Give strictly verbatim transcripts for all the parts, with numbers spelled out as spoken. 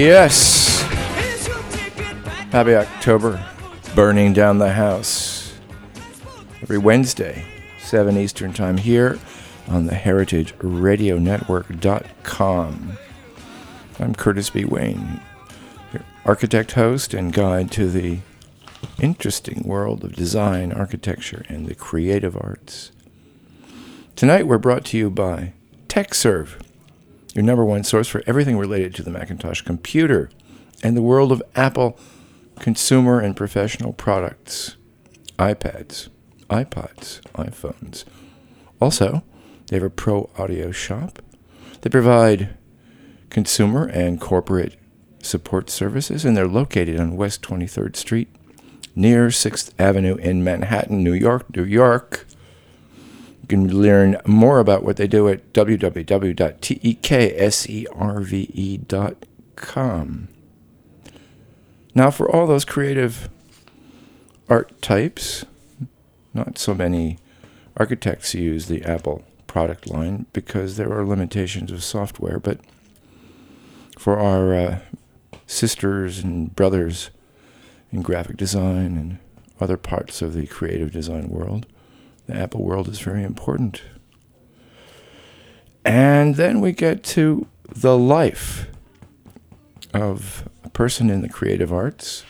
Yes. Happy October. Burning down the house. Every Wednesday, seven Eastern Time here on the heritage radio network dot com. I'm Curtis B. Wayne, your architect, host, and guide to the interesting world of design, architecture, and the creative arts. Tonight we're brought to you by TechServe, your number one source for everything related to the Macintosh computer and the world of Apple consumer and professional products, iPads, iPods, iPhones. Also, they have a pro audio shop. They provide consumer and corporate support services, and they're located on West twenty-third Street, near sixth Avenue in Manhattan, New York, New York. You can learn more about what they do at w w w dot tekserve dot com. Now, for all those creative art types, not so many architects use the Apple product line because there are limitations of software, but for our uh, sisters and brothers in graphic design and other parts of the creative design world, the Apple world is very important. And then we get to the life of a person in the creative arts.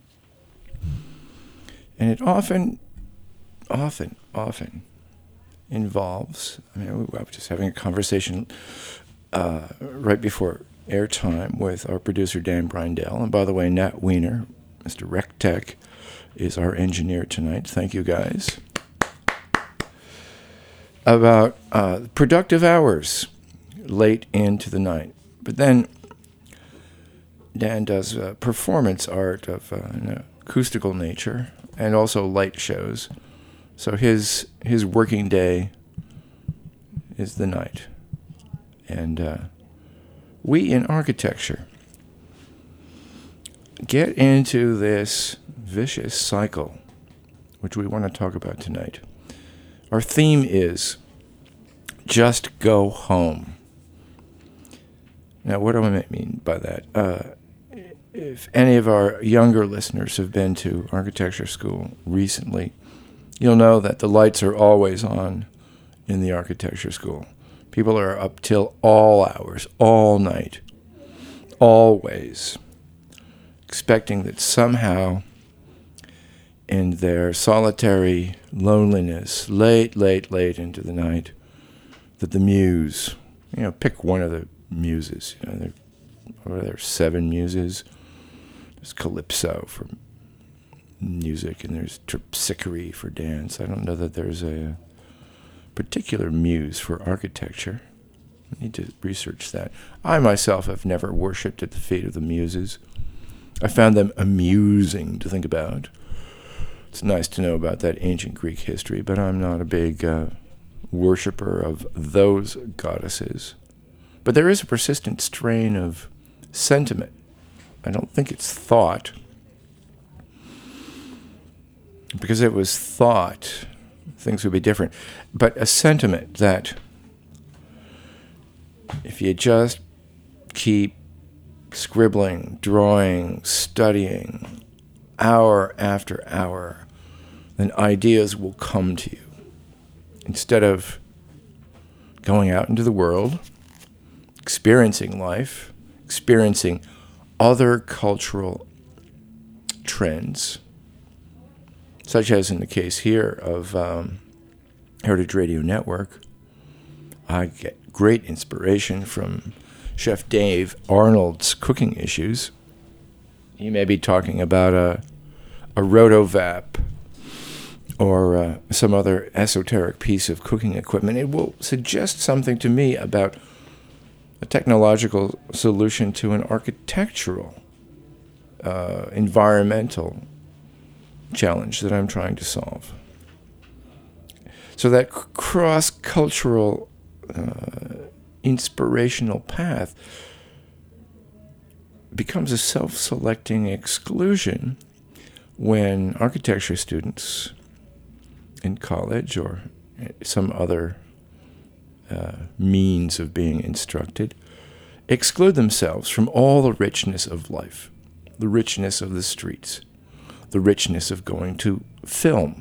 And it often, often, often involves, I mean, I was just having a conversation uh, right before airtime with our producer, Dan Brindell. And by the way, Nat Wiener, Mister RecTech, is our engineer tonight. Thank you, guys. About uh, productive hours late into the night. But then Dan does uh, performance art of uh, an acoustical nature and also light shows. So his his working day is the night. And uh, we in architecture get into this vicious cycle, which we want to talk about tonight. Our theme is just go home. Now, what do I mean by that? Uh, if any of our younger listeners have been to architecture school recently, you'll know that the lights are always on in the architecture school. People are up till all hours, all night, always, expecting that somehow in their solitary loneliness, late, late, late into the night, that the muse, you know, pick one of the muses. You know, there, what are there, seven muses? There's Calypso for music, and there's Terpsichore for dance. I don't know that there's a particular muse for architecture. I need to research that. I myself have never worshipped at the feet of the muses. I found them amusing to think about. It's nice to know about that ancient Greek history, but I'm not a big uh, worshiper of those goddesses. But there is a persistent strain of sentiment. I don't think it's thought. Because it was thought, things would be different. But a sentiment that if you just keep scribbling, drawing, studying, hour after hour, then ideas will come to you. Instead of going out into the world, experiencing life, experiencing other cultural trends, such as in the case here of um, Heritage Radio Network, I get great inspiration from Chef Dave Arnold's cooking issues. He may be talking about a, a rotovap or uh, some other esoteric piece of cooking equipment. It will suggest something to me about a technological solution to an architectural, uh, environmental challenge that I'm trying to solve. So that c- cross-cultural uh, inspirational path becomes a self-selecting exclusion when architecture students in college or some other uh, means of being instructed exclude themselves from all the richness of life, the richness of the streets, the richness of going to film,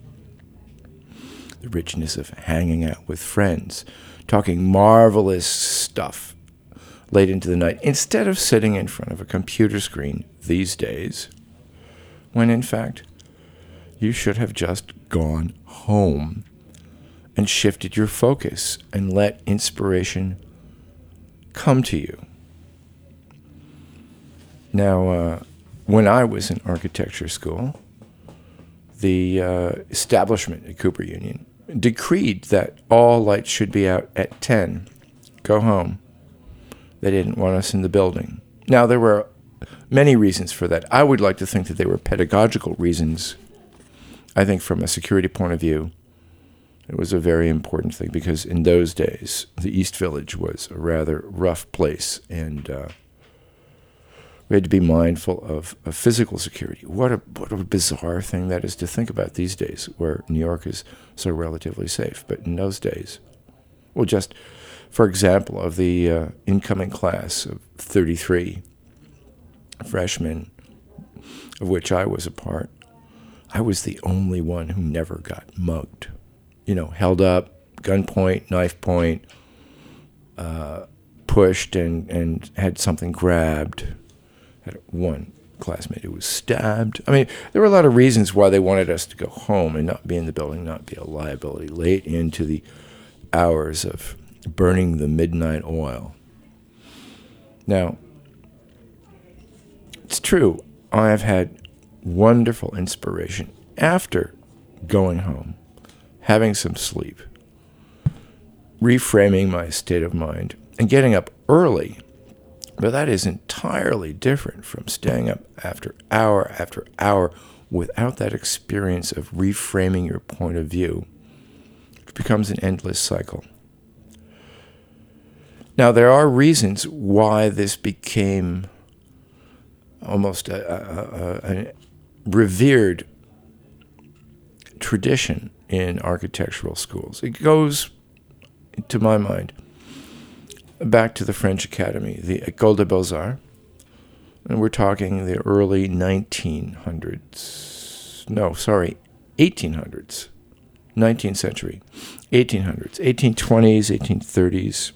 the richness of hanging out with friends, talking marvelous stuff late into the night, instead of sitting in front of a computer screen these days, when in fact you should have just gone home and shifted your focus and let inspiration come to you. Now, uh, when I was in architecture school, the uh, establishment at Cooper Union decreed that all lights should be out at ten. Go home. They didn't want us in the building. Now, there were many reasons for that. I would like to think that they were pedagogical reasons. I think from a security point of view, it was a very important thing, because in those days, the East Village was a rather rough place, and uh, we had to be mindful of, of physical security. What a what a bizarre thing that is to think about these days, where New York is so relatively safe. But in those days, well, just for example, of the uh, incoming class of thirty-three freshmen, of which I was a part, I was the only one who never got mugged. You know, held up, gunpoint, knife point, uh, pushed and, and had something grabbed. Had one classmate who was stabbed. I mean, there were a lot of reasons why they wanted us to go home and not be in the building, not be a liability, late into the hours of burning the midnight oil. Now, it's true, I have had wonderful inspiration after going home, having some sleep, reframing my state of mind, and getting up early. But that is entirely different from staying up after hour after hour without that experience of reframing your point of view. It becomes an endless cycle. Now, there are reasons why this became almost a, a, a, a revered tradition in architectural schools. It goes, to my mind, back to the French Academy, the École des Beaux-Arts, and we're talking the early nineteen hundreds, no, sorry, eighteen hundreds, nineteenth century, eighteen hundreds, eighteen twenties, eighteen thirties.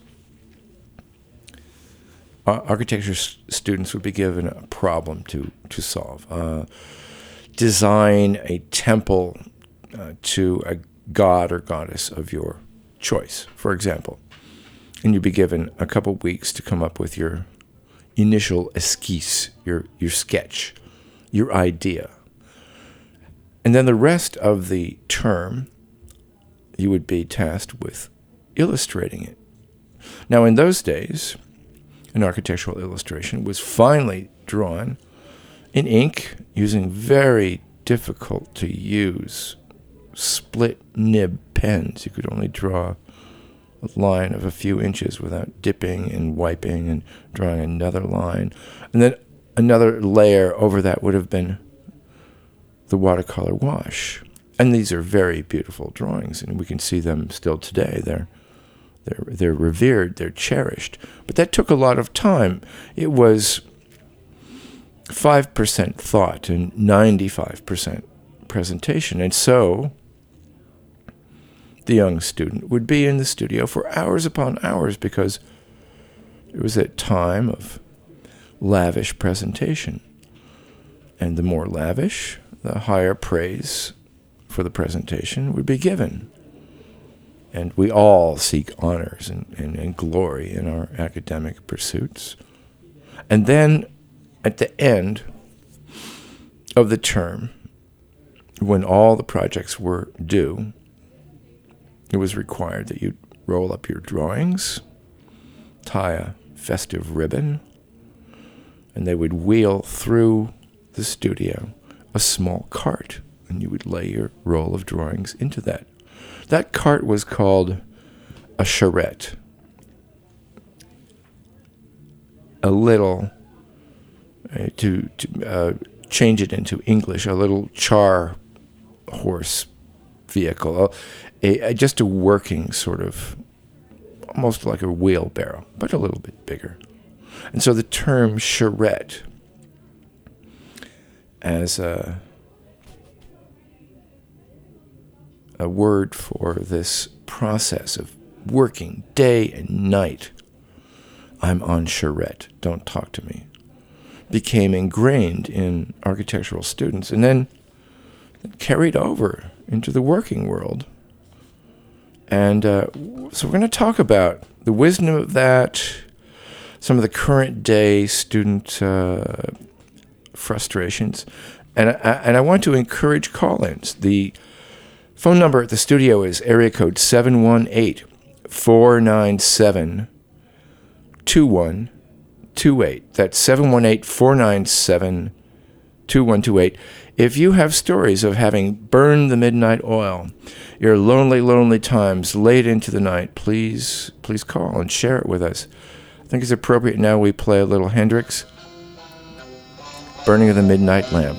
Uh, architecture s- students would be given a problem to, to solve. Uh, design a temple uh, to a god or goddess of your choice, for example. And you'd be given a couple weeks to come up with your initial esquisse, your your sketch, your idea. And then the rest of the term, you would be tasked with illustrating it. Now, in those days, an architectural illustration was finely drawn in ink using very difficult to use split nib pens. You could only draw a line of a few inches without dipping and wiping and drawing another line. And then another layer over that would have been the watercolor wash. And these are very beautiful drawings, and we can see them still today. They're they're they're revered, they're cherished. But that took a lot of time. It was five percent thought and ninety-five percent presentation. And so the young student would be in the studio for hours upon hours, because it was that time of lavish presentation. And the more lavish, the higher praise for the presentation would be given. And we all seek honors and, and, and glory in our academic pursuits. And then at the end of the term, when all the projects were due, it was required that you'd roll up your drawings, tie a festive ribbon, and they would wheel through the studio a small cart, and you would lay your roll of drawings into that. That cart was called a charrette. A little, uh, to, to uh, change it into English, a little char horse vehicle, a, a, just a working sort of, almost like a wheelbarrow, but a little bit bigger. And so the term charrette as a, a word for this process of working day and night, I'm on charrette, don't talk to me, became ingrained in architectural students and then carried over into the working world. And uh, so we're going to talk about the wisdom of that, some of the current day student uh, frustrations, and I, and I want to encourage call-ins. The phone number at the studio is area code seven one eight, four nine seven, two one two eight. That's seven one eight, four nine seven, two one two eight. If you have stories of having burned the midnight oil, your lonely, lonely times late into the night, please, please call and share it with us. I think it's appropriate now we play a little Hendrix, Burning of the Midnight Lamp.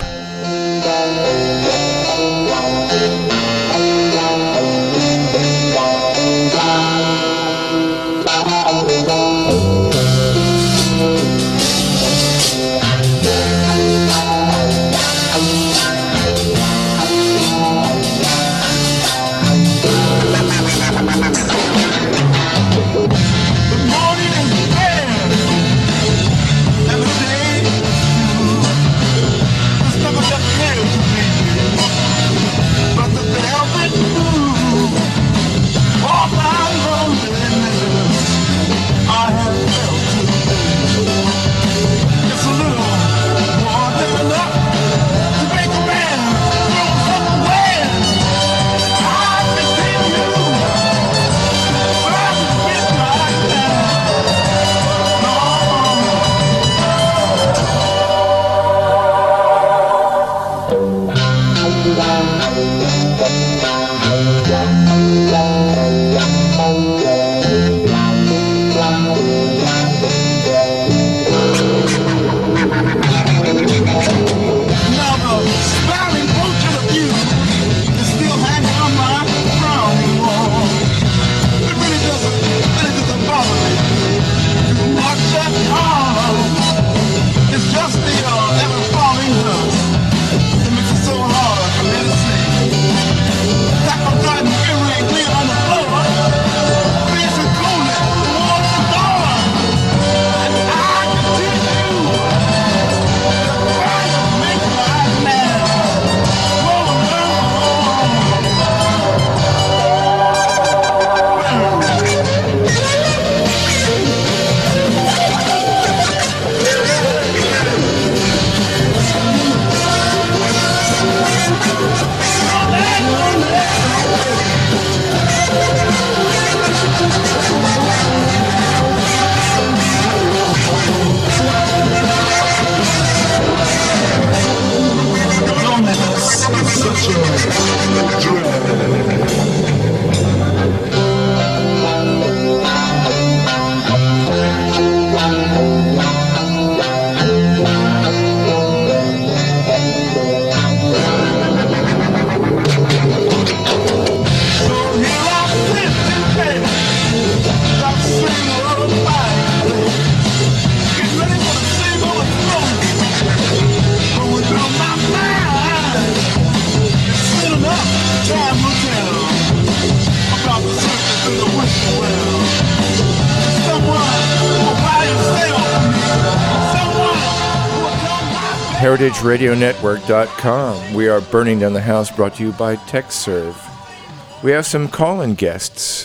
heritage radio network dot com. We are Burning Down the House, brought to you by TechServe. We have some call-in guests.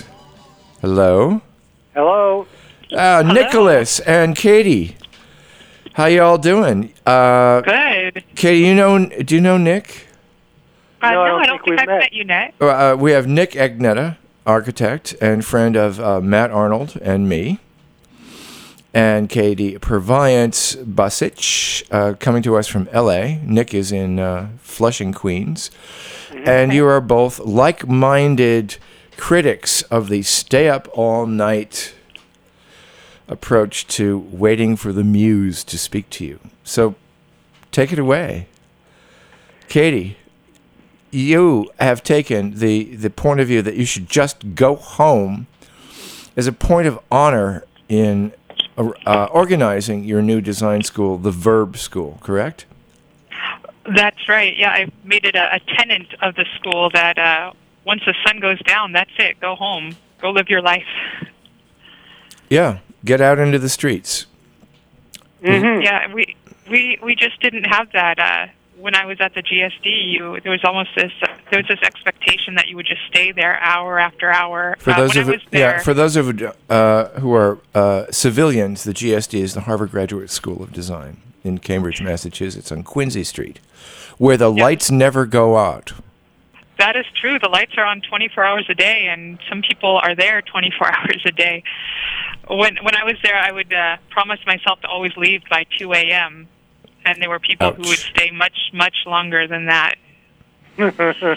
Hello? Hello? Uh, Hello. Nicholas and Katie. How y'all doing? Uh, Good. Katie, you know, do you know Nick? Uh, No, no, I don't I don't think think we've I've met. met you, Nick. Uh, we have Nick Agnetta, architect and friend of uh, Matt Arnold and me. And Katie Purviance Basic, uh, coming to us from L A. Nick is in uh, Flushing, Queens. Mm-hmm. And you are both like-minded critics of the stay-up-all-night approach to waiting for the muse to speak to you. So take it away. Katie, you have taken the, the point of view that you should just go home as a point of honor in uh, organizing your new design school, the Verb School, correct? That's right. Yeah, I made it a, a tenet of the school that uh, once the sun goes down, that's it. Go home. Go live your life. Yeah, get out into the streets. Mm-hmm. Yeah, we we we just didn't have that. Uh, when I was at the G S D, you there was almost this uh, there was this expectation that you would just stay there hour after hour. For uh, those when of I was there, yeah, for those of uh, who are uh, civilians, the G S D is the Harvard Graduate School of Design in Cambridge, Massachusetts, on Quincy Street, where the Yep. lights never go out. That is true. The lights are on twenty-four hours a day, and some people are there twenty-four hours a day. When when I was there, I would uh, promise myself to always leave by two a.m., and there were people Ouch. who would stay much, much longer than that. And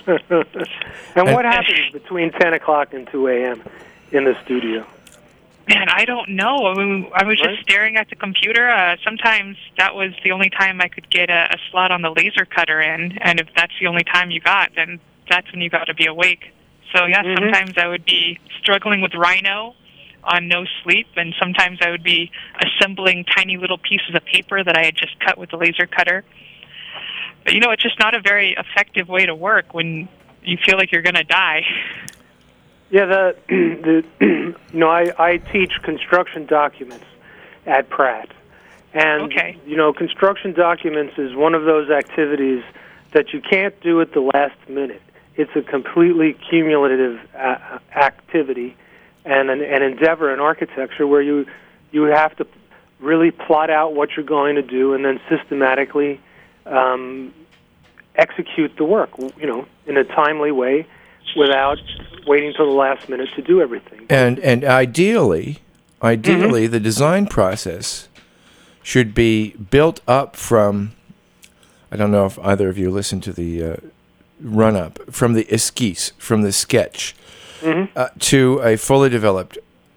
what happens between ten o'clock and two a.m. in the studio? Man, I don't know. I, mean, I was Right. just staring at the computer. Uh, sometimes that was the only time I could get a, a slot on the laser cutter in, and if that's the only time you got, then that's when you got to be awake. So, yeah, Mhm. sometimes I would be struggling with Rhino on no sleep, and sometimes I would be assembling tiny little pieces of paper that I had just cut with the laser cutter. But, you know, it's just not a very effective way to work when you feel like you're going to die. Yeah, the, the you know, I, I teach construction documents at Pratt. And, Okay. you know, construction documents is one of those activities that you can't do at the last minute. It's a completely cumulative uh, activity and an, an endeavor in architecture where you you have to really plot out what you're going to do and then systematically um, execute the work, you know, in a timely way without waiting till the last minute to do everything. And and ideally, ideally, the design process should be built up from. I don't know if either of you listened to the uh, run up from the esquisse, from the sketch, Mm-hmm. uh, to a fully developed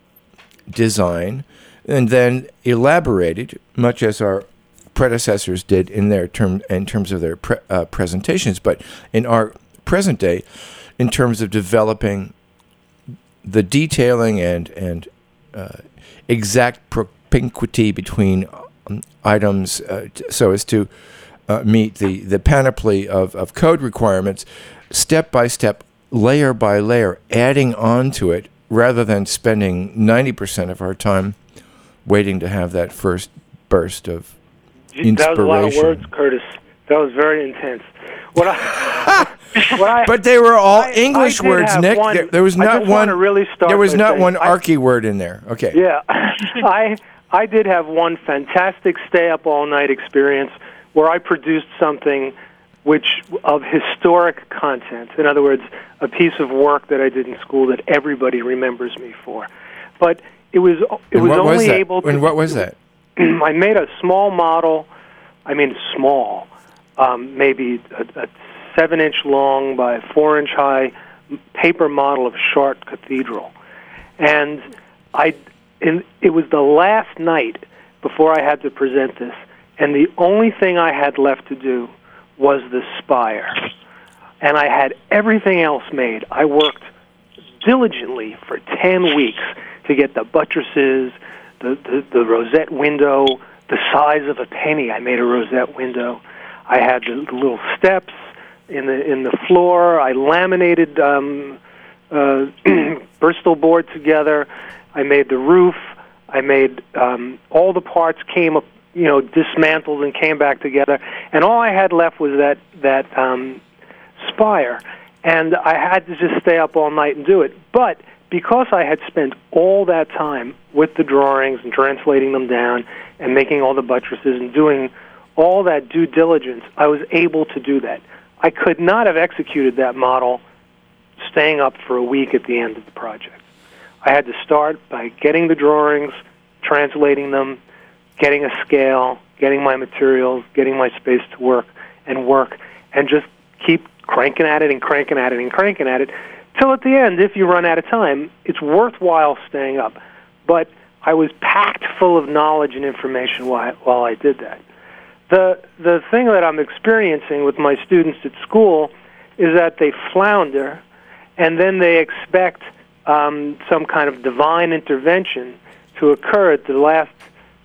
design, and then elaborated, much as our predecessors did in their term in terms of their pre- uh, presentations, but in our present day, in terms of developing the detailing and and uh, exact propinquity between um, items, uh, t- so as to uh, meet the, the panoply of, of code requirements, step by step, layer by layer, adding on to it, rather than spending ninety percent of our time waiting to have that first burst of inspiration. That was a lot of words, Curtis. That was very intense. What I, what I, But they were all I- English I did words, have Nick. one- there, there was I not just one. wanna really start there was by not saying one I- archy word in there. Okay. Yeah, I I did have one fantastic stay up all night experience where I produced something which of historic content. In other words, a piece of work that I did in school that everybody remembers me for. But it was it And was what only was that? able to. And what was that? I made a small model. I mean, small, um, maybe a, a seven-inch long by four-inch high paper model of Chartres Cathedral, and I. In, it was the last night before I had to present this, and the only thing I had left to do was the spire, and I had everything else made. I worked diligently for ten weeks to get the buttresses, the, the, the rosette window, the size of a penny. I made a rosette window. I had the, the little steps in the in the floor. I laminated um, uh, Bristol board together. I made the roof. I made um, all the parts came up, you know, dismantled and came back together. And all I had left was that that um, spire. And I had to just stay up all night and do it. But because I had spent all that time with the drawings and translating them down and making all the buttresses and doing all that due diligence, I was able to do that. I could not have executed that model staying up for a week at the end of the project. I had to start by getting the drawings, translating them, getting a scale, getting my materials, getting my space to work and work, and just keep cranking at it and cranking at it and cranking at it, till at the end, if you run out of time, it's worthwhile staying up. But I was packed full of knowledge and information while, while I did that. The, the thing that I'm experiencing with my students at school is that they flounder, and then they expect um, some kind of divine intervention to occur at the last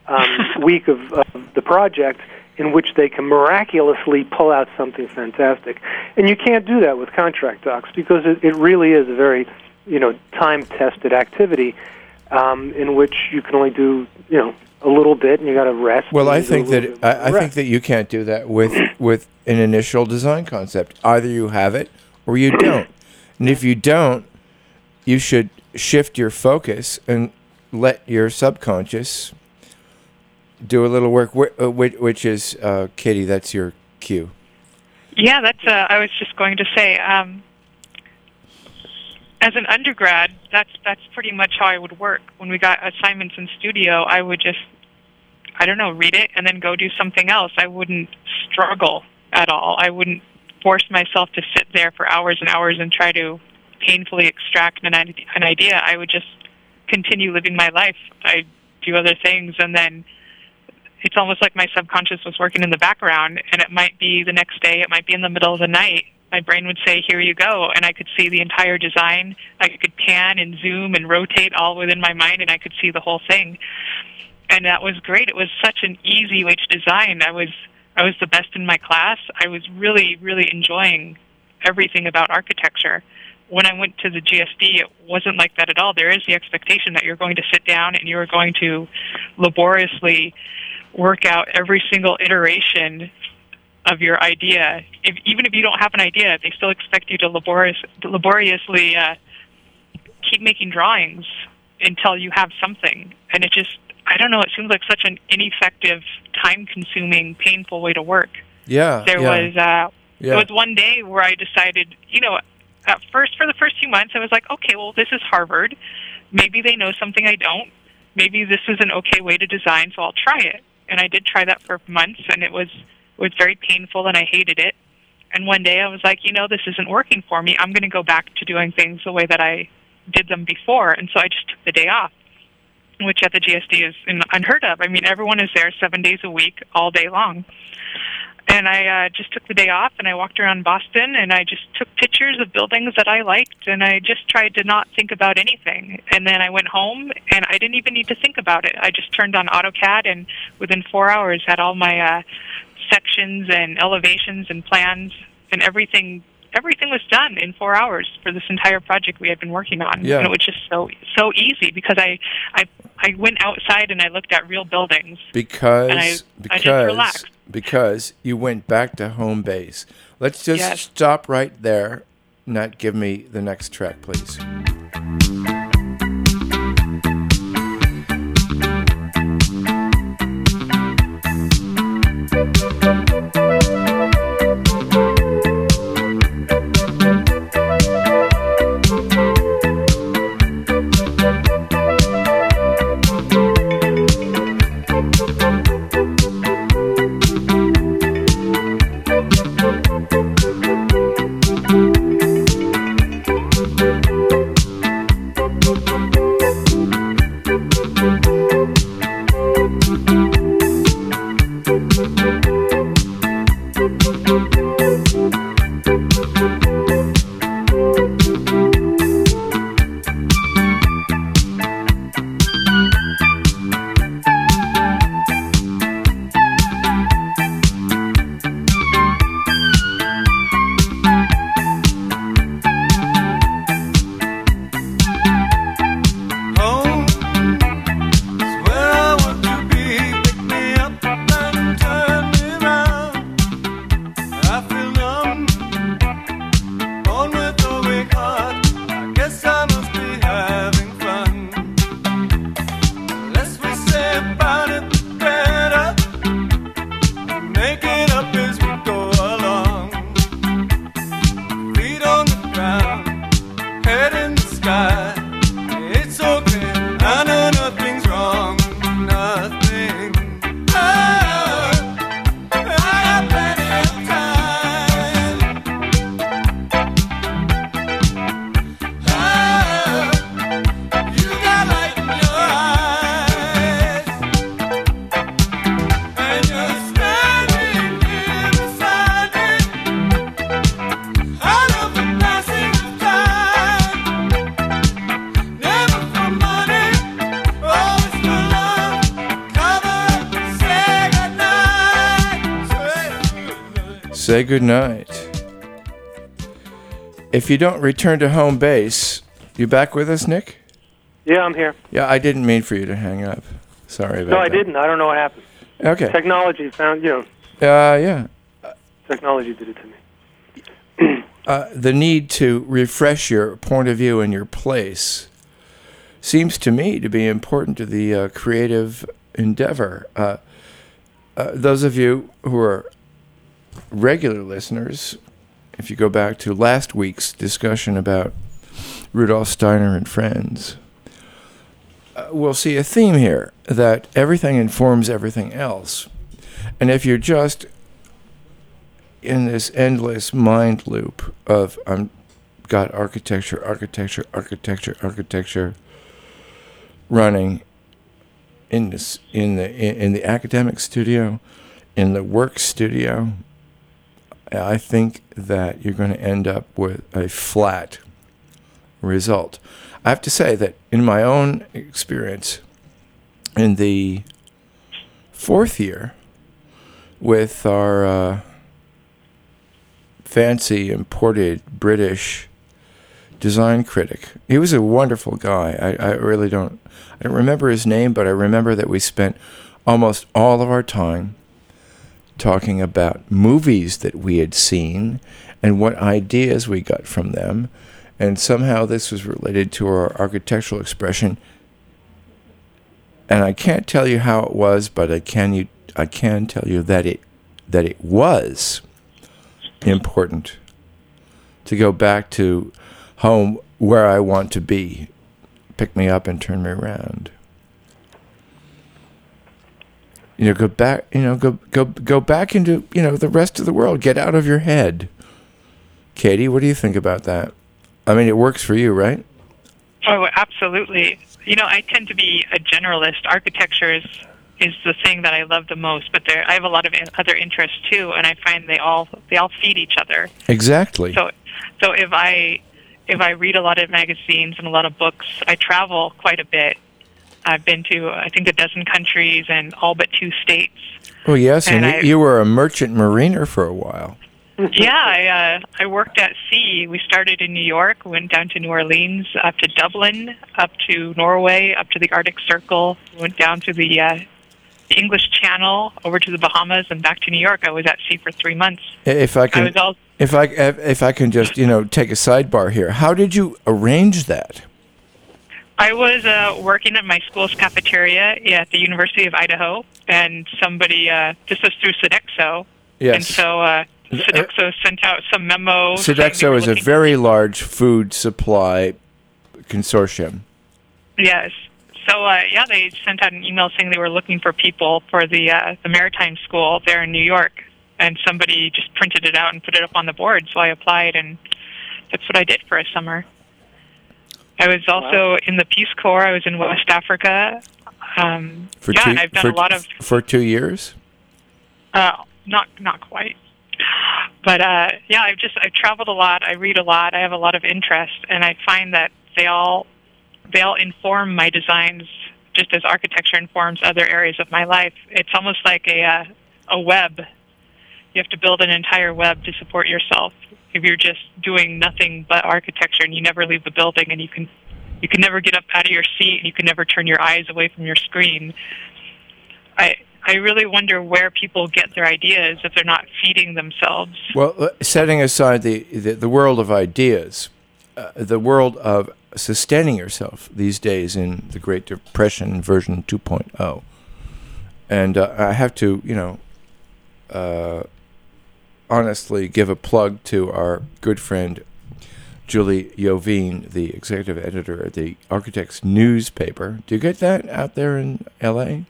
um, week of, of the project in which they can miraculously pull out something fantastic. And you can't do that with contract docs because it, it really is a very, you know, time-tested activity um, in which you can only do, you know, a little bit and you got to rest. Well, I think that I, I think that you can't do that with with an initial design concept. Either you have it or you don't. And if you don't, you should shift your focus and let your subconscious do a little work, which is, uh, Katie, that's your cue. Yeah, that's. Uh, I was just going to say, um, as an undergrad, that's that's pretty much how I would work. When we got assignments in studio, I would just, I don't know, read it and then go do something else. I wouldn't struggle at all. I wouldn't force myself to sit there for hours and hours and try to painfully extract an, an idea. I would just continue living my life. I'd do other things, and then it's almost like my subconscious was working in the background, and it might be the next day, it might be in the middle of the night. My brain would say, here you go, and I could see the entire design. I could pan and zoom and rotate all within my mind, and I could see the whole thing. And that was great. It was such an easy way to design. I was I was the best in my class. I was really, really enjoying everything about architecture. When I went to the G S D, it wasn't like that at all. There is the expectation that you're going to sit down and you're going to laboriously work out every single iteration of your idea. If, even if you don't have an idea, they still expect you to laborious, laboriously uh, keep making drawings until you have something. And it just, I don't know, it seems like such an ineffective, time-consuming, painful way to work. Yeah. There yeah. was uh, yeah. there was one day where I decided, you know, at first, for the first few months, I was like, okay, well, this is Harvard. Maybe they know something I don't. Maybe this is an okay way to design, so I'll try it. And I did try that for months, and it was it was very painful, and I hated it. And one day I was like, you know, this isn't working for me. I'm going to go back to doing things the way that I did them before. And so I just took the day off, which at the G S D is unheard of. I mean, everyone is there seven days a week, all day long. And I uh, just took the day off, and I walked around Boston, and I just took pictures of buildings that I liked, and I just tried to not think about anything. And then I went home, and I didn't even need to think about it. I just turned on AutoCAD, and within four hours had all my uh, sections and elevations and plans, and everything everything was done in four hours for this entire project we had been working on. Yeah. And it was just so so easy because I, I, I went outside and I looked at real buildings. Because, and I, because, I just relaxed. Because you went back to home base. Let's just yes. stop right there. Not give me the next track, please. say goodnight. If you don't return to home base, you back with us, Nick? Yeah, I'm here. Yeah, I didn't mean for you to hang up. Sorry about that. No, I didn't. I don't know what happened. Okay. Technology found, you know, Uh, yeah. technology did it to me. Uh, the need to refresh your point of view and your place seems to me to be important to the uh, creative endeavor. Uh, uh, those of you who are regular listeners, if you go back to last week's discussion about Rudolf Steiner and friends, uh, we'll see a theme here, that everything informs everything else. And if you're just in this endless mind loop of I'm got architecture, architecture, architecture, architecture running in this in the in, in the academic studio, in the work studio, I think that you're going to end up with a flat result. I have to say that in my own experience, in the fourth year with our uh, fancy imported British design critic. He was a wonderful guy. I, I really don't I don't remember his name, but I remember that we spent almost all of our time talking about movies that we had seen and what ideas we got from them. And somehow this was related to our architectural expression. And I can't tell you how it was, but I can you I can tell you that it that it was important to go back to home where I want to be. Pick me up and turn me around. You know, go back, you know, go go go back into, you know, the rest of the world. Get out of your head. Katie, what do you think about that? I mean, it works for you, right? Oh, absolutely. You know, I tend to be a generalist. Architecture is is the thing that I love the most, but there I have a lot of in, other interests too, and I find they all they all feed each other. Exactly. So, so if I if I read a lot of magazines and a lot of books, I travel quite a bit. I've been to I think a dozen countries and all but two states. Oh yes, and, and I, you were a merchant mariner for a while. Yeah, I uh, I worked at sea. We started in New York, went down to New Orleans, up to Dublin, up to Norway, up to the Arctic Circle, went down to the uh, the English Channel, over to the Bahamas, and back to New York. I was at sea for three months. If I can, I was all, if I if I can just you know take a sidebar here, how did you arrange that? I was uh, working at my school's cafeteria at the University of Idaho, and somebody uh, this was through Sodexo, Yes. and so uh, Sodexo sent out some memo. Sodexo is a very large food supply consortium. Yes. So, uh, yeah, they sent out an email saying they were looking for people for the uh, the maritime school there in New York, and somebody just printed it out and put it up on the board. So I applied, and that's what I did for a summer. I was also wow. in the Peace Corps. I was in West Africa. Um, for yeah, two, and I've done for, a lot of for two years. Uh, not not quite, but uh, yeah, I've just I've traveled a lot. I read a lot. I have a lot of interest, and I find that they all. They all inform my designs just as architecture informs other areas of my life. It's almost like a uh, a web. You have to build an entire web to support yourself. If you're just doing nothing but architecture and you never leave the building and you can you can never get up out of your seat and you can never turn your eyes away from your screen, I I really wonder where people get their ideas if they're not feeding themselves. Well, setting aside the the, the world of ideas, uh, the world of sustaining yourself these days in the Great Depression version two point oh. And uh, I have to, you know, uh, honestly give a plug to our good friend Julie Jovine, the executive editor at the Architects newspaper. Do you get that out there in L A?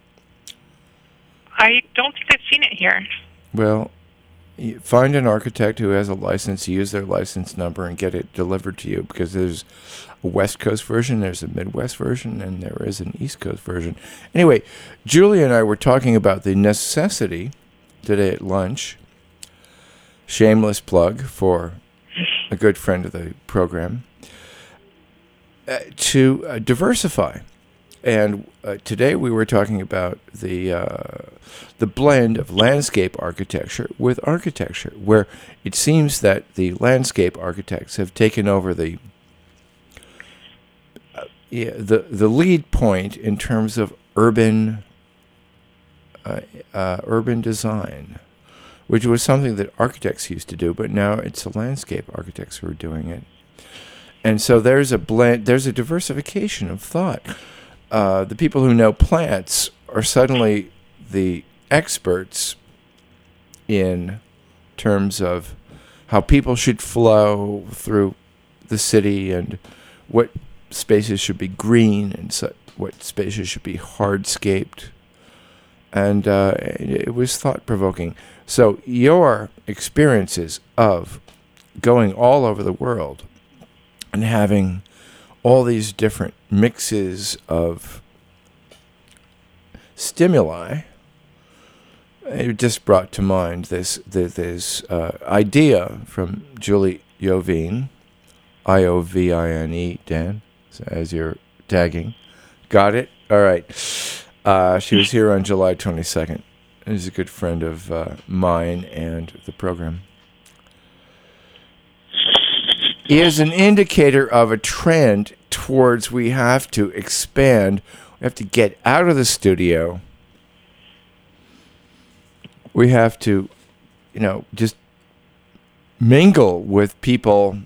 I don't think I've seen it here. Well, you find an architect who has a license, use their license number, and get it delivered to you, because there's a West Coast version, there's a Midwest version, and there is an East Coast version. Anyway, Julie and I were talking about the necessity today at lunch, shameless plug for a good friend of the program, uh, to uh, diversify and uh, today we were talking about the uh, the blend of landscape architecture with architecture, where it seems that the landscape architects have taken over the uh, yeah, the the lead point in terms of urban uh, uh, urban design, which was something that architects used to do, but now it's the landscape architects who are doing it. And so there's a blend, there's a diversification of thought. Uh, the people who know plants are suddenly the experts in terms of how people should flow through the city and what spaces should be green and so, what spaces should be hardscaped. And uh, it was thought-provoking. So your experiences of going all over the world and having all these different mixes of stimuli, it just brought to mind this this, this uh, idea from Julie Iovine, I O V I N E, Dan, as you're tagging. Got it? All right. Uh, she was here on July twenty-second. She's a good friend of uh, mine and the program. Is an indicator of a trend towards we have to expand. We have to get out of the studio. We have to, you know, just mingle with people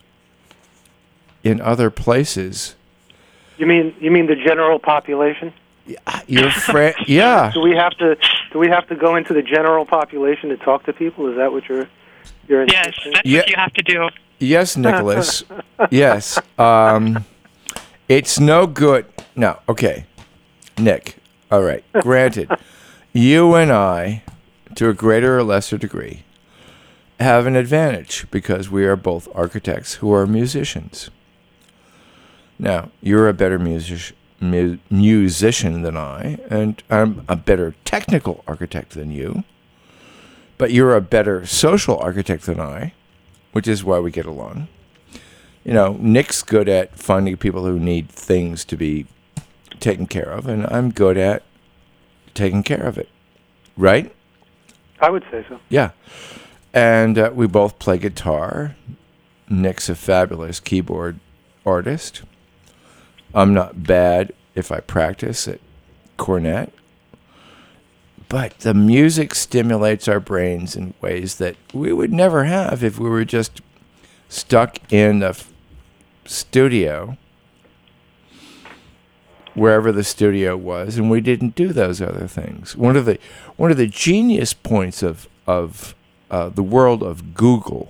in other places. You mean you mean the general population? Your friend, yeah. Do we have to do we have to go into the general population to talk to people? Is that what you're you're Yes, insisting? that's Yeah. what you have to do. Yes, Nicholas. Yes. Um, it's no good. No, okay. Nick, all right. Granted, you and I, to a greater or lesser degree, have an advantage because we are both architects who are musicians. Now, you're a better music, mu- musician than I, and I'm a better technical architect than you, but you're a better social architect than I, which is why we get along. You know, Nick's good at finding people who need things to be taken care of, and I'm good at taking care of it. Right? I would say so. Yeah. And uh, we both play guitar. Nick's a fabulous keyboard artist. I'm not bad if I practice at cornet. But the music stimulates our brains in ways that we would never have if we were just stuck in the f- studio, wherever the studio was, and we didn't do those other things. One of the one of the genius points of of uh, the world of Google,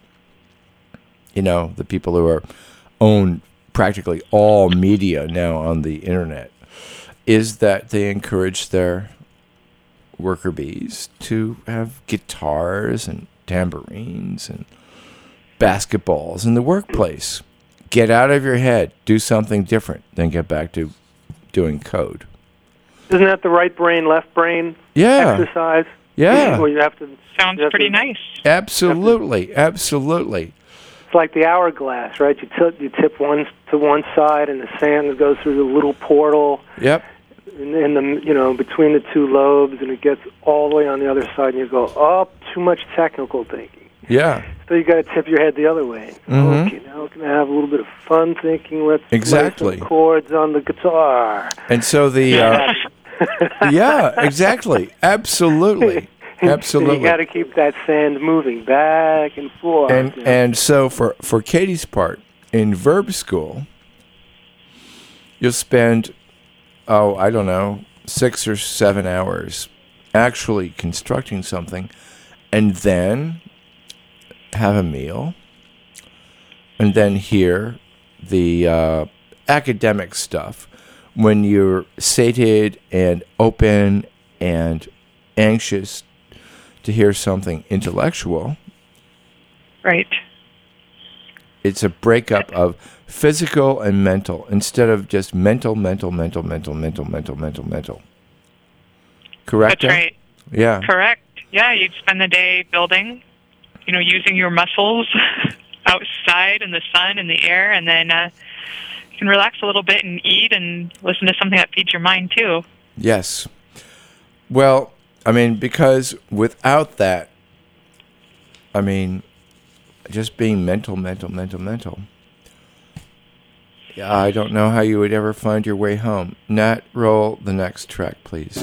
you know, the people who are own practically all media now on the internet, is that they encourage their worker bees to have guitars and tambourines and basketballs in the workplace. Get out of your head. Do something different. Then get back to doing code. Isn't that the right brain, left brain Yeah. exercise? Yeah. Where you have to. Sounds you have pretty to- nice. Absolutely. Absolutely. It's like the hourglass, right? You tip you tip one to one side, and the sand goes through the little portal. Yep. In, in the you know between the two lobes, and it gets all the way on the other side, and you go, oh, too much technical thinking. Yeah. So you got to tip your head the other way. Mhm. Okay, now we're gonna have a little bit of fun thinking. Let's Exactly. play some chords on the guitar. And so the uh, yeah, exactly. Absolutely. Absolutely. You got to keep that sand moving back and forth. And you know. and so for, for Katie's part, in verb school, you'll spend, oh, I don't know, six or seven hours actually constructing something, and then have a meal, and then hear the uh, academic stuff when you're sated and open and anxious to hear something intellectual. Right. It's a breakup of physical and mental instead of just mental, mental, mental, mental, mental, mental, mental, mental. Correct? That's right. Yeah. Correct. Yeah, you'd spend the day building, you know, using your muscles outside in the sun and the air, and then uh, can relax a little bit and eat and listen to something that feeds your mind too. Yes. Well, I mean, because without that, I mean, just being mental, mental, mental, mental, I don't know how you would ever find your way home. Nat, roll the next track, please.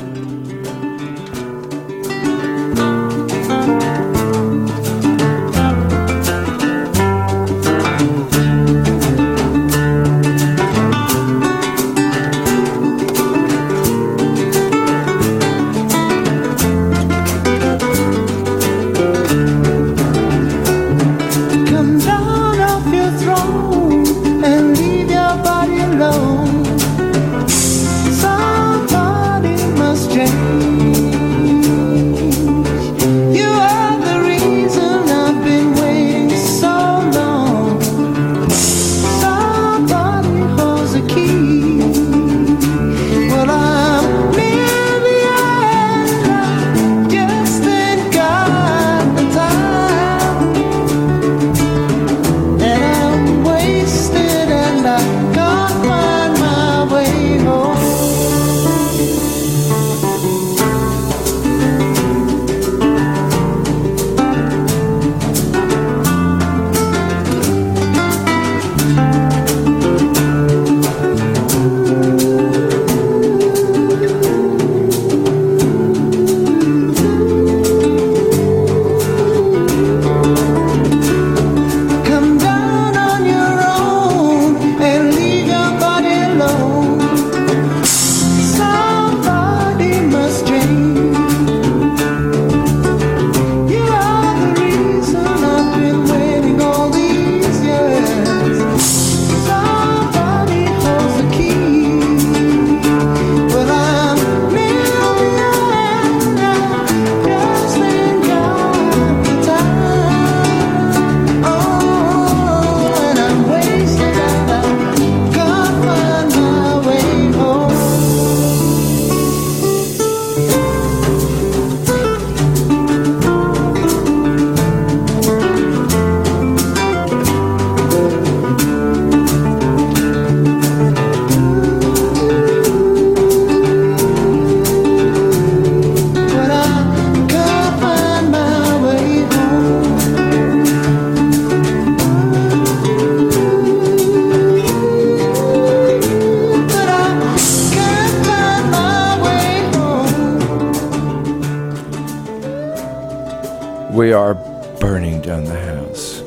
We are burning down the house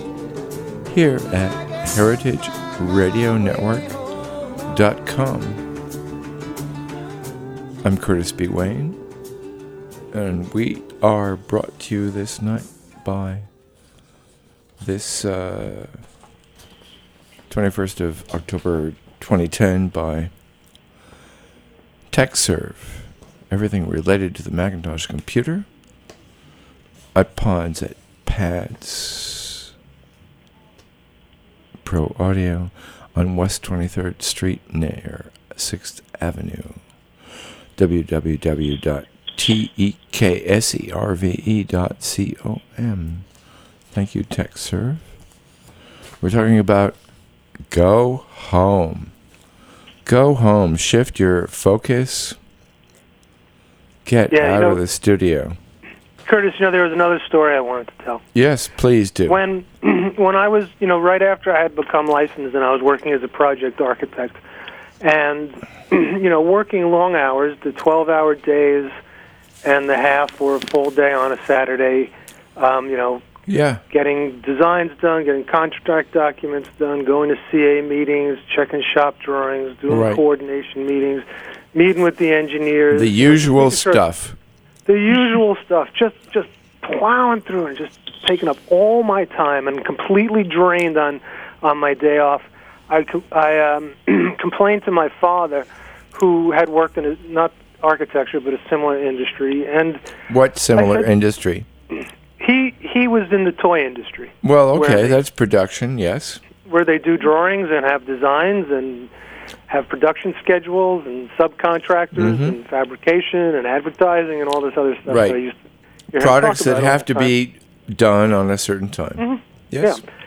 here at heritage radio network dot com. I'm Curtis B. Wayne, and we are brought to you this night by this uh, twenty-first of October twenty ten by TechServe. Everything related to the Macintosh computer, iPods, iPads, Pro Audio on West twenty-third Street near sixth Avenue. w w w dot tekserve dot com. Thank you, TechServe. We're talking about go home. Go home. Shift your focus. Get yeah, out you know, of the studio. Curtis, you know, there was another story I wanted to tell. Yes, please do. When when I was, you know, right after I had become licensed and I was working as a project architect, and, you know, working long hours, the twelve-hour days and the half or a full day on a Saturday, um, you know, yeah, getting designs done, getting contract documents done, going to C A meetings, checking shop drawings, doing right. coordination meetings, meeting with the engineers. The usual stuff. The usual stuff, just just plowing through and just taking up all my time and completely drained on, on my day off. I, I um, complained to my father, who had worked in a, not architecture but a similar industry. And what similar said, industry? He he was in the toy industry. Well, okay, they, that's production, yes. Where they do drawings and have designs and have production schedules and subcontractors mm-hmm. and fabrication and advertising and all this other stuff. Right. That I used to, Products that have to be done on a certain time. Mm-hmm. Yes. Yeah.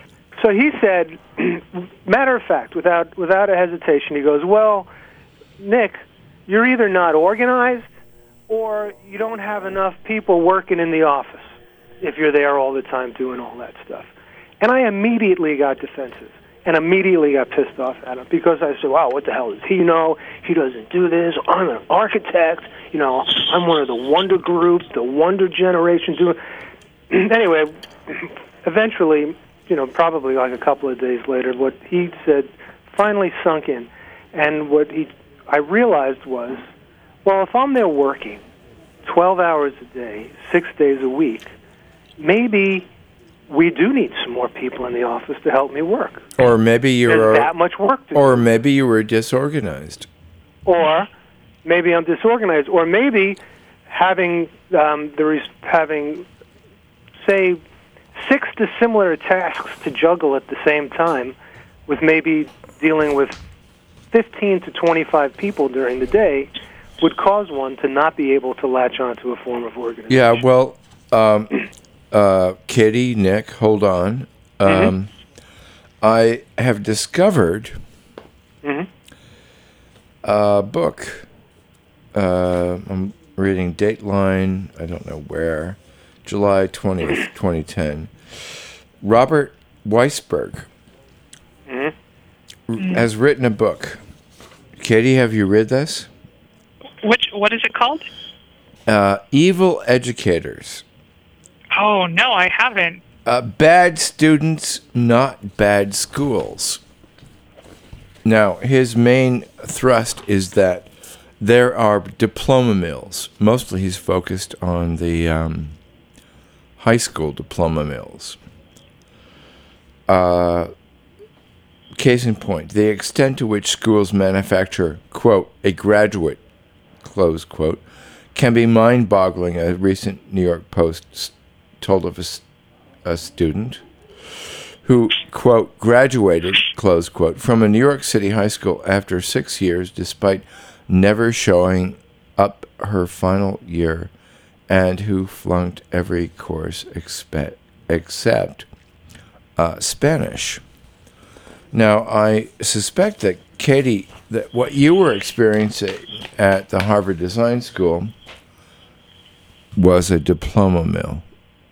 So he said, matter of fact, without without a hesitation, he goes, well, Nick, you're either not organized or you don't have enough people working in the office if you're there all the time doing all that stuff. And I immediately got defensive and immediately got pissed off at him because I said, wow, what the hell does he know? He doesn't do this. I'm an architect. You know, I'm one of the wonder group, the wonder generation. Doing Anyway, eventually, you know, probably like a couple of days later, what he said finally sunk in. And what he I realized was, well, if I'm there working twelve hours a day, six days a week, maybe we do need some more people in the office to help me work. Or maybe you There's were that much work to Or do. maybe you were disorganized. Or maybe I'm disorganized. Or maybe having um, the res- having say six dissimilar tasks to juggle at the same time, with maybe dealing with fifteen to twenty-five people during the day, would cause one to not be able to latch onto a form of organization. Yeah, well, um, uh, Kitty, Nick, hold on. Um, Mm-hmm. I have discovered Mm-hmm. a book. Uh, I'm reading Dateline, I don't know where, July twentieth, twenty ten. Robert Weisberg Mm-hmm. has written a book. Katie, have you read this? Which what is it called? Uh, Evil Educators. Oh no, I haven't. Uh, bad students, not bad schools. Now, his main thrust is that there are diploma mills. Mostly he's focused on the um, high school diploma mills. Uh, case in point, the extent to which schools manufacture, quote, a graduate, close quote, can be mind-boggling, a recent New York Post s- told of a, s- a student who, quote, graduated, close quote, from a New York City high school after six years despite never showing up her final year, and who flunked every course expe- except uh, Spanish. Now, I suspect that, Katie, that what you were experiencing at the Harvard Design School was a diploma mill.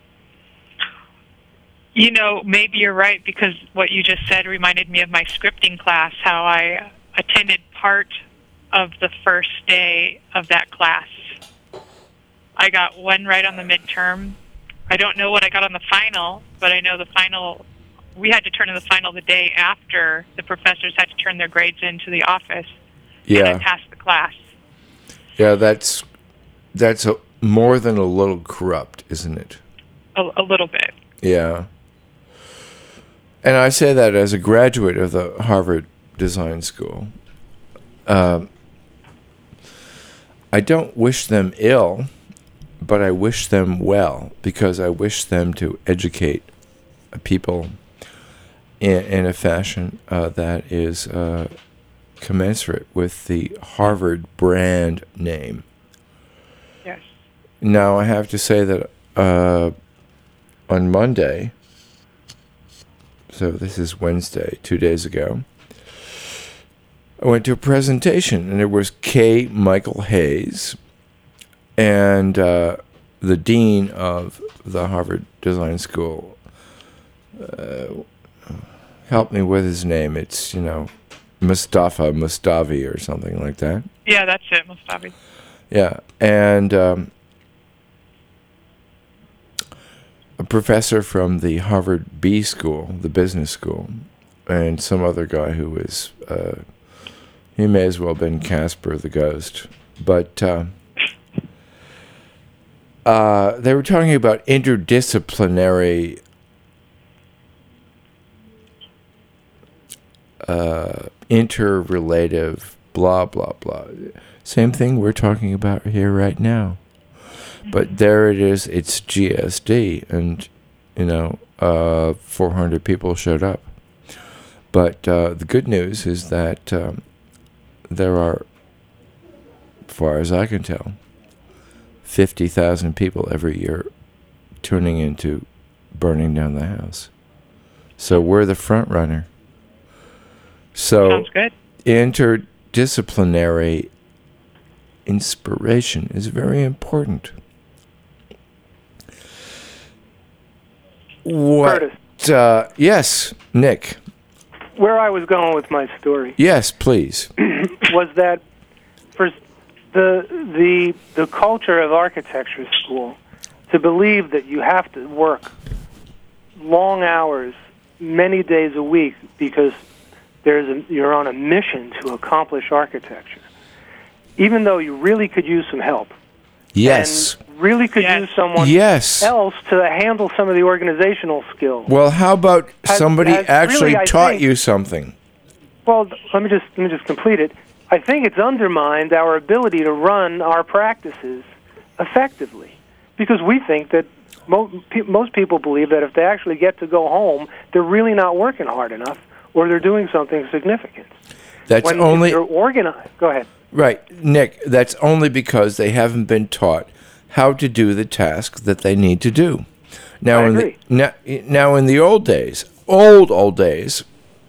You know, maybe you're right, because what you just said reminded me of my scripting class, how I attended part of the first day of that class. I got one right on the midterm. I don't know what I got on the final, but I know the final, we had to turn in the final the day after the professors had to turn their grades into the office. Yeah. And I passed the class. Yeah, that's that's a, more than a little corrupt, isn't it? A, a little bit. Yeah. And I say that as a graduate of the Harvard Design School. Um, I don't wish them ill, but I wish them well, because I wish them to educate people in, in a fashion uh, that is uh, commensurate with the Harvard brand name. Yes. Now, I have to say that uh, on Monday, so this is Wednesday, two days ago, I went to a presentation, and it was K. Michael Hayes and uh, the dean of the Harvard Design School. Uh, help me with his name. It's, you know, Mustafa Mustavi or something like that. Yeah, that's it, Mustafi. Yeah, and um, a professor from the Harvard B School, the business school, and some other guy who was, uh, he may as well have been Casper the Ghost. But uh, uh, they were talking about interdisciplinary uh, interrelative blah, blah, blah. Same thing we're talking about here right now. But there it is, it's G S D, and, you know, uh, four hundred people showed up. But uh, the good news is that um, there are, as far as I can tell, fifty thousand people every year tuning into burning down the house. So we're the front runner. So Sounds good. interdisciplinary inspiration is very important. What? Curtis. Uh, yes, Nick. Where I was going with my story Yes, please. was that for the the the culture of architecture school to believe that you have to work long hours, many days a week, because there's a, you're on a mission to accomplish architecture, even though you really could use some help. Yes. And really could Yes. use someone Yes. else to handle some of the organizational skills. Well, how about Has- somebody has actually really, I taught think- you something? Well, let me just let me just complete it. I think it's undermined our ability to run our practices effectively, because we think that mo- pe- most people believe that if they actually get to go home, they're really not working hard enough, or they're doing something significant. That's When only you're organized. Go ahead. right, Nick. That's only because they haven't been taught how to do the task that they need to do. Now, I in agree. the now, now in the old days, old old days,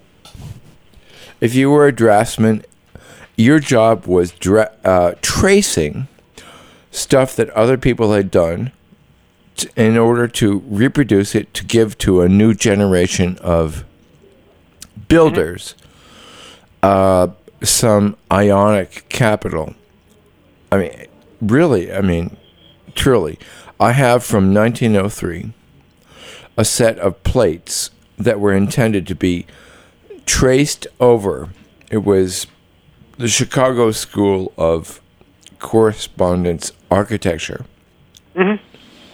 if you were a draftsman, your job was dra- uh, tracing stuff that other people had done t- in order to reproduce it to give to a new generation of builders uh, some ionic capital. I mean, really, I mean, truly. I have from nineteen oh three a set of plates that were intended to be traced over. It was the Chicago School of Correspondence Architecture. Mm-hmm.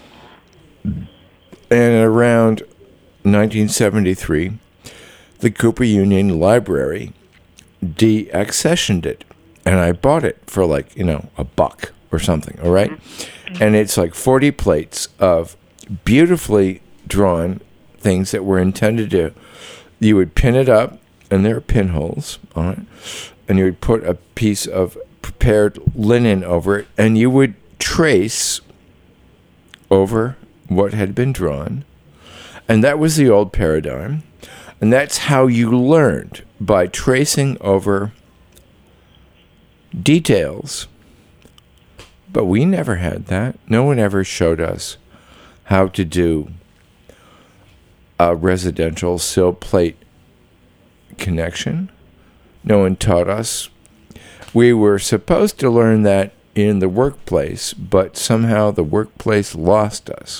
And around nineteen seventy-three, the Cooper Union Library deaccessioned it. And I bought it for like, you know, a buck or something, all right? Mm-hmm. And it's like forty plates of beautifully drawn things that were intended to, you would pin it up, and there are pinholes on it, and you would put a piece of prepared linen over it, and you would trace over what had been drawn. And that was the old paradigm. And that's how you learned, by tracing over details. But we never had that. No one ever showed us how to do a residential sill plate connection. No one taught us. We were supposed to learn that in the workplace, but somehow the workplace lost us.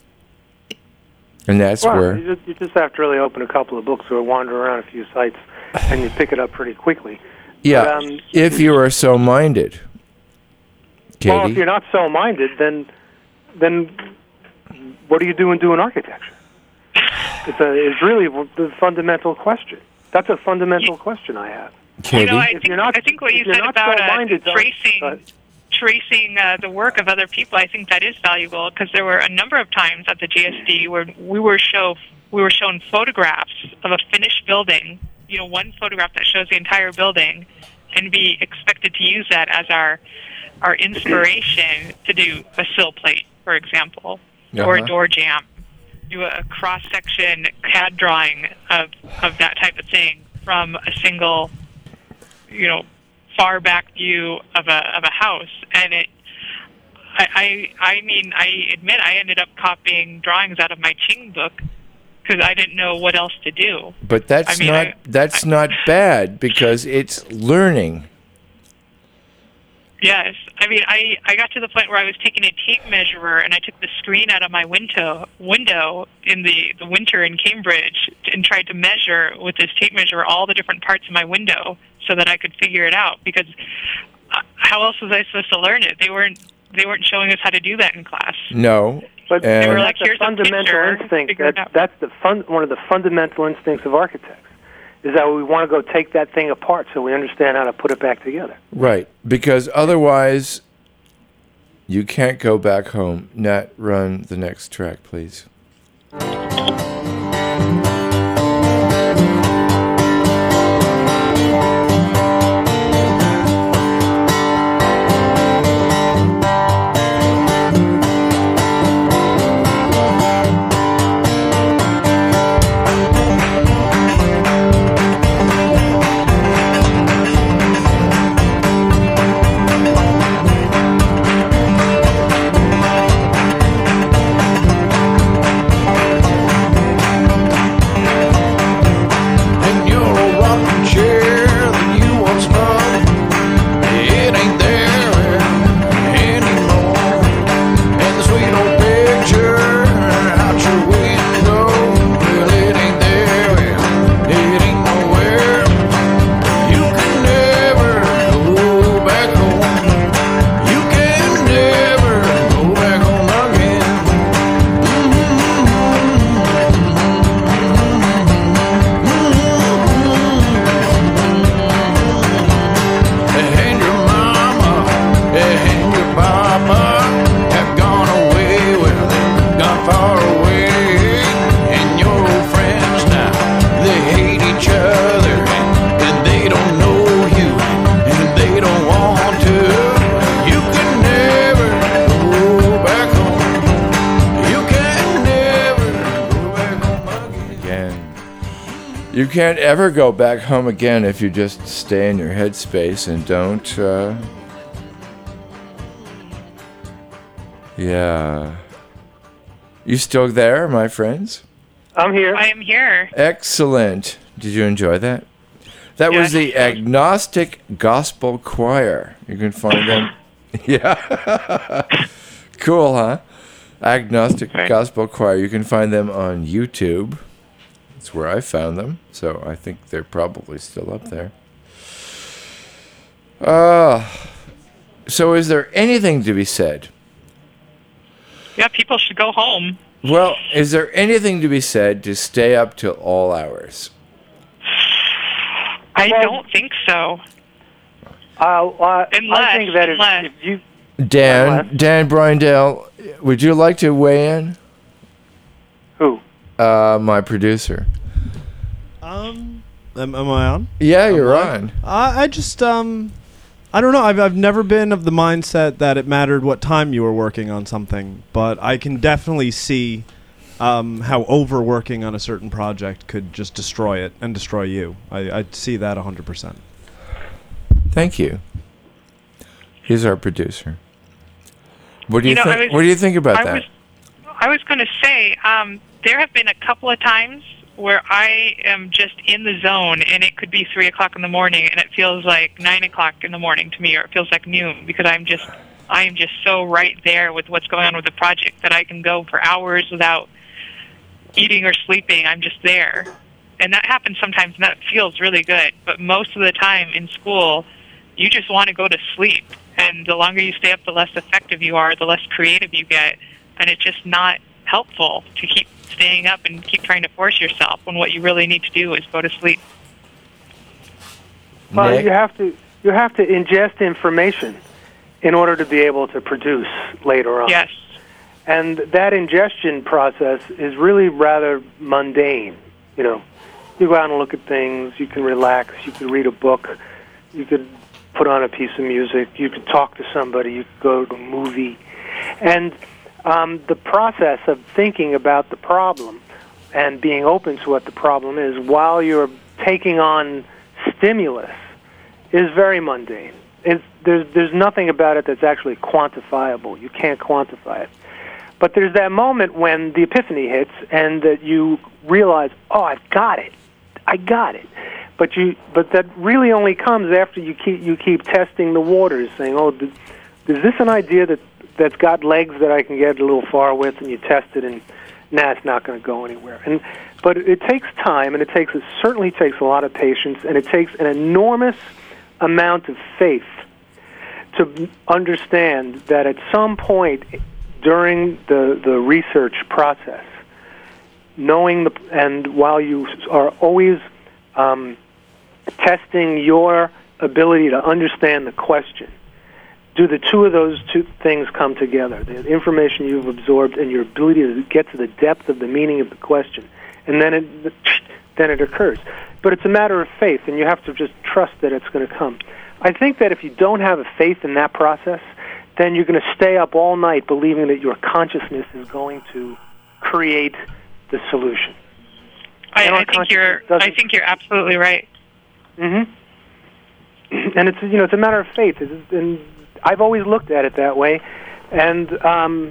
And that's Well, where... you just, you just have to really open a couple of books or wander around a few sites, and you pick it up pretty quickly. Yeah, But, um, if you are so minded, Katie. Well, if you're not so minded, then then what are you doing doing architecture? It's a it's really the fundamental question. That's a fundamental question I have. Katie? You know, I If think, you're not- I think what if you you're said not about uh, so-minded, don't- tracing uh, tracing uh, the work of other people, I think that is valuable, because there were a number of times at the G S D where we were show we were shown photographs of a finished building. You know, one photograph that shows the entire building, and be expected to use that as our our inspiration to do a sill plate, for example, or a Uh-huh. door jamb. Do a cross-section C A D drawing of, of that type of thing from a single, you know, far back view of a of a house. And it, I, I, I mean, I admit I ended up copying drawings out of my Ching book because I didn't know what else to do. But that's I mean, not I- that's I- not bad, because it's learning. Yes. I mean, I, I got to the point where I was taking a tape measurer and I took the screen out of my window window in the, the winter in Cambridge and tried to measure with this tape measure all the different parts of my window so that I could figure it out, because uh, how else was I supposed to learn it? They weren't they weren't showing us how to do that in class. No. But And- They were like, that's "Here's a a fundamental picture, instinct. figure it That, out." that's the fun, one of the fundamental instincts of architects, is that we want to go take that thing apart so we understand how to put it back together. Right, because otherwise you can't go back home. Nat, run the next track, please. You can't ever go back home again if you just stay in your headspace and don't, uh... Yeah. You still there, my friends? I'm here. I am here. Excellent. Did you enjoy that? That Yeah, was the Agnostic Gospel Choir. You can find them. Yeah. Cool, huh? Agnostic Right. Gospel Choir. You can find them on YouTube. That's where I found them. So I think they're probably still up there. Uh, so is there anything to be said? Yeah, people should go home. Well, is there anything to be said to stay up till all hours? I Well- don't think so. Uh, uh, Unless- I think that if, unless- if you Dan, Unless- Dan Bryndale, would you like to weigh in? who Uh, my producer. Um, am, am I on? Yeah, you're Am I? on. I, I just um, I don't know. I've I've never been of the mindset that it mattered what time you were working on something, but I can definitely see um how overworking on a certain project could just destroy it and destroy you. I I see that a hundred percent. Thank you. He's our producer. What do you, You know, think? I was- what do you think about I that? was, I was going to say, um, there have been a couple of times where I am just in the zone, and it could be three o'clock in the morning, and it feels like nine o'clock in the morning to me, or it feels like noon, because I'm just, I am just so right there with what's going on with the project that I can go for hours without eating or sleeping. I'm just there, and that happens sometimes, and that feels really good. But most of the time in school, you just want to go to sleep, and the longer you stay up, the less effective you are, the less creative you get, and it's just not helpful to keep staying up and keep trying to force yourself when what you really need to do is go to sleep. well, Nick? you have to you have to ingest information in order to be able to produce later on. Yes. And that ingestion process is really rather mundane. You know, you go out and look at things, you can relax, you can read a book, you could put on a piece of music, you could talk to somebody, you could go to a movie. And um, the process of thinking about the problem and being open to what the problem is while you're taking on stimulus is very mundane. It's, there's, there's nothing about it that's actually quantifiable. You can't quantify it. But there's that moment when the epiphany hits and that you realize, oh, I've got it. I got it. But you, but that really only comes after you keep you keep testing the waters, saying, oh, th- is this an idea that that's got legs that I can get a little far with? And you test it, and nah, it's not going to go anywhere. And but it, it takes time, and it takes it certainly takes a lot of patience, and it takes an enormous amount of faith to understand that at some point during the, the research process, knowing the and while you are always um, testing your ability to understand the question, do the two of those two things come together? The information you've absorbed and your ability to get to the depth of the meaning of the question, and then it then it occurs. But it's a matter of faith, and you have to just trust that it's going to come. I think that if you don't have a faith in that process, then you're going to stay up all night believing that your consciousness is going to create the solution. I, And our I think you're. consciousness doesn't- I think you're absolutely right. Mm-hmm. And it's you know it's a matter of faith, It's- and I've always looked at it that way. And um,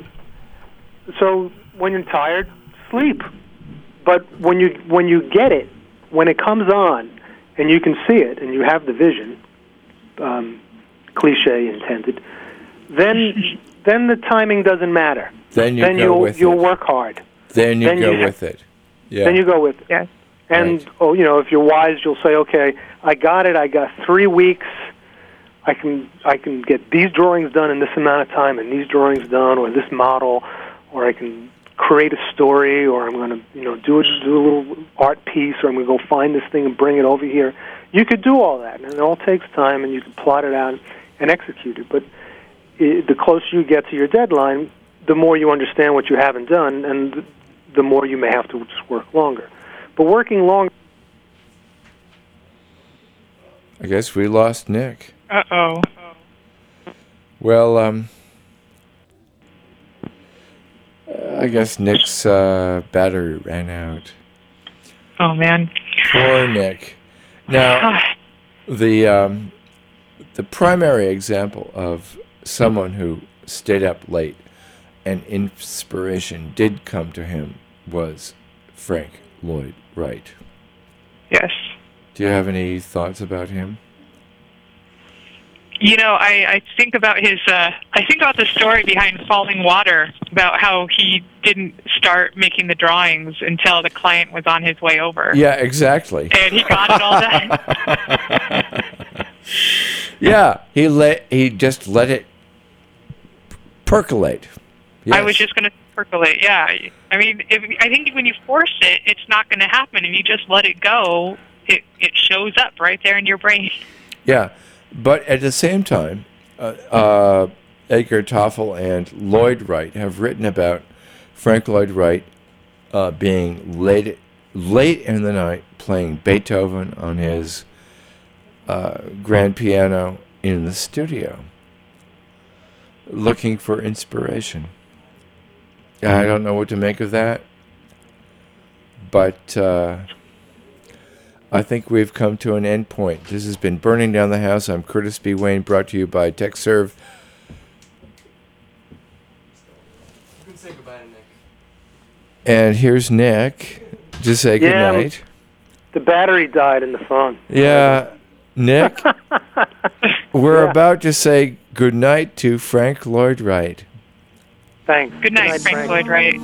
so when you're tired, sleep. But when you when you get it, when it comes on, and you can see it, and you have the vision, um, cliche intended, then then the timing doesn't matter. Then you then go you'll with you'll it. work hard. Then you then go you- with it. Yeah. Then you go with it. Yes. And Right. oh, you know, if you're wise, you'll say, okay, I got it. I got three weeks. I can I can get these drawings done in this amount of time, and these drawings done, or this model, or I can create a story, or I'm going to you know do a, do a little art piece, or I'm going to go find this thing and bring it over here. You could do all that, and it all takes time, and you can plot it out and execute it. But it, the closer you get to your deadline, the more you understand what you haven't done, and the more you may have to just work longer. But working long. I guess we lost Nick. Uh oh. Well, um, I guess Nick's uh, battery ran out. Oh, man. Poor Nick. Now, the um, the primary example of someone who stayed up late and inspiration did come to him was Frank Lloyd Wright. Yes. Do you have any thoughts about him? You know, I, I think about his, uh, I think about the story behind Falling Water, about how he didn't start making the drawings until the client was on his way over. Yeah, exactly. And he got it all done. Yeah, he let he just let it percolate. Yes. I was just going to percolate, yeah. I mean, if, I think when you force it, it's not going to happen. If you just let it go, it, it shows up right there in your brain. Yeah, but at the same time, uh, uh, Edgar Toffel and Lloyd Wright have written about Frank Lloyd Wright uh, being late late in the night playing Beethoven on his uh, grand piano in the studio, looking for inspiration. I don't know what to make of that, but uh, I think we've come to an end point. This has been Burning Down the House. I'm Curtis B. Wayne, brought to you by TechServe. You can say goodbye to Nick. And here's Nick. Just say Yeah, goodnight. The battery died in the phone. Yeah, Nick, we're Yeah. about to say goodnight to Frank Lloyd Wright. Thanks. Good night, Frank Lloyd Wright.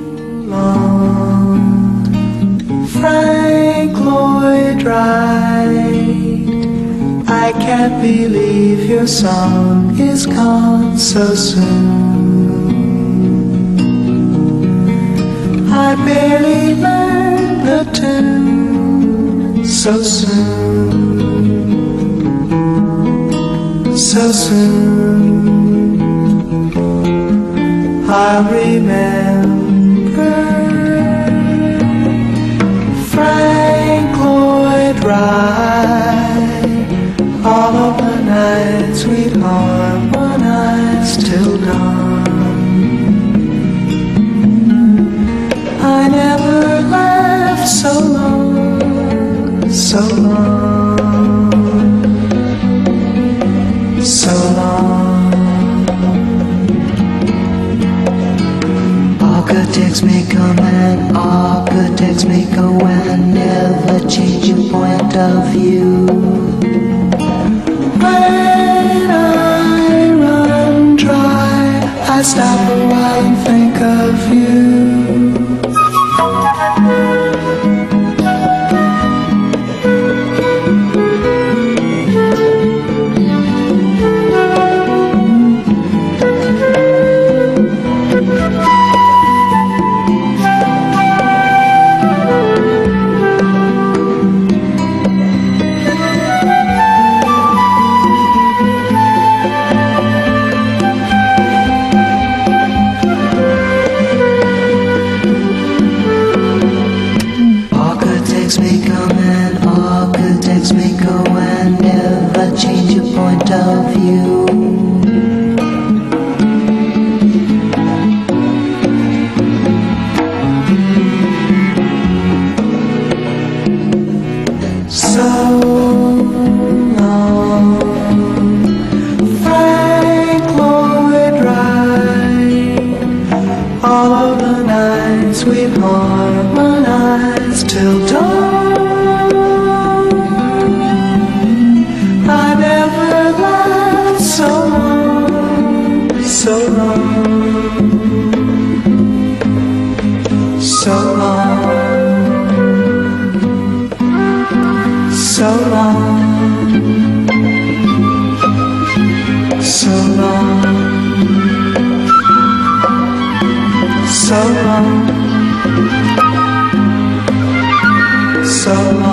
Frank Lloyd Wright, I can't believe your song is gone so soon. I barely learned the tune so soon, so soon. I remember Frank Lloyd Wright, all of the nights we'd harmonize till dawn. I never laughed so long, so long, so long. All good texts may come and all good texts may go and never change your point of view. When I run dry, I stop a while and think of you. Of you. So long, Frank Lloyd Wright, all of the nights we'd harmonize till dawn. So long, so long, so long, so long, so long, so long.